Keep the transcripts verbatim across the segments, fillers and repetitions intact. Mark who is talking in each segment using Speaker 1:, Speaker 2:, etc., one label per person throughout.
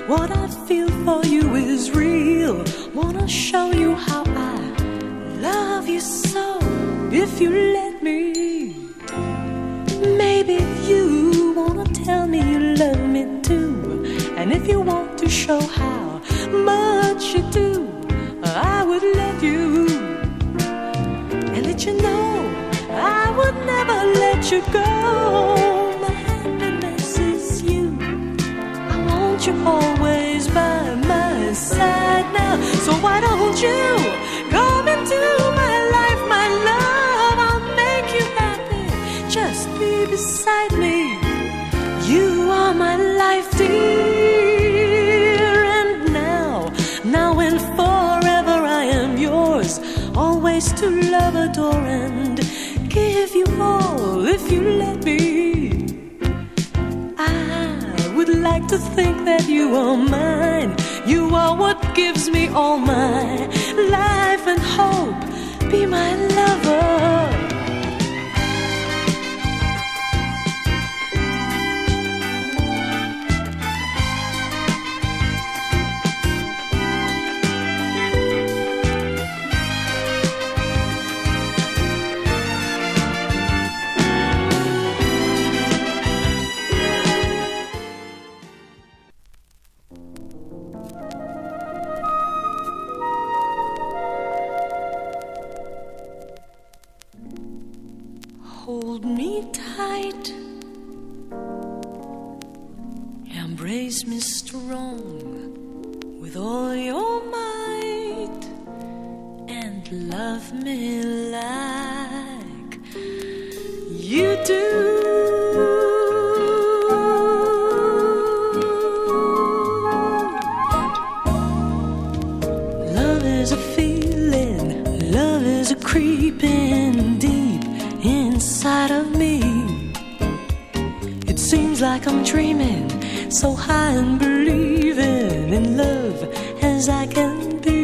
Speaker 1: What I feel for you is real. Wanna show you how I love you so. If you let me, maybe you wanna tell me you love me too. And if you want to show how much you do, I would let you, and let you know I would never let you go. My happiness is you. I want you always by my side now. So why don't you come into my life, my love? I'll make you happy. Just be beside me. You are my life, dear. And now, now and forever I am yours, always to love, adore, and give you all. If you let me, I would like to think that you are mine. You are what gives me all my life and hope. Be my lover. Hold me tight, embrace me strong with all your might, and love me like you do. Love is a feeling, love is a creeping deep inside of me. It seems like I'm dreaming, so high and believing in love as I can be.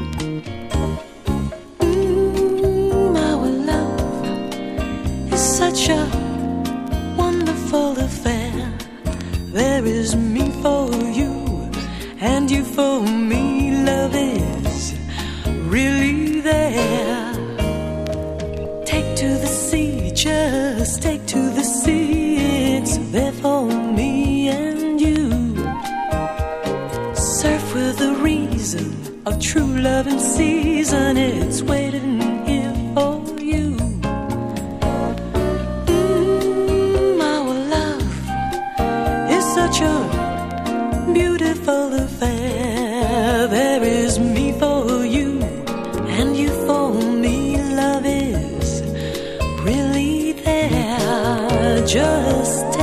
Speaker 1: Mm, our love is such a wonderful affair. There is me for you, and you for me. Love is really there. Take to the sea, just take to the sea. It's there for me and you. Surf with the reason of true love and season. It's waiting here for you. Mm, our love is such a beautiful affair. There is me for you, and you for me. Love is really there. Just